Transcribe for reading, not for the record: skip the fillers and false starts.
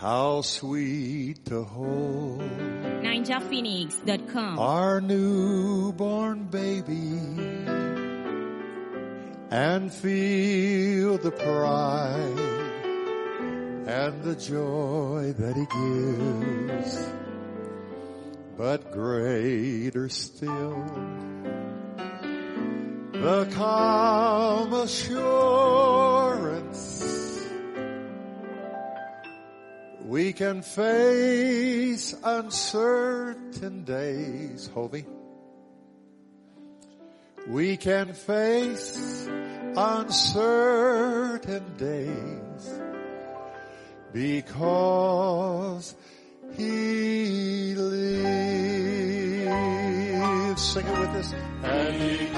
How sweet to hold NinjaPhoenix.com. our newborn baby and feel the pride and the joy that he gives. But greater still, the calm assurance we can face uncertain days. Hovey. We can face uncertain days because He lives. Sing it with us. And He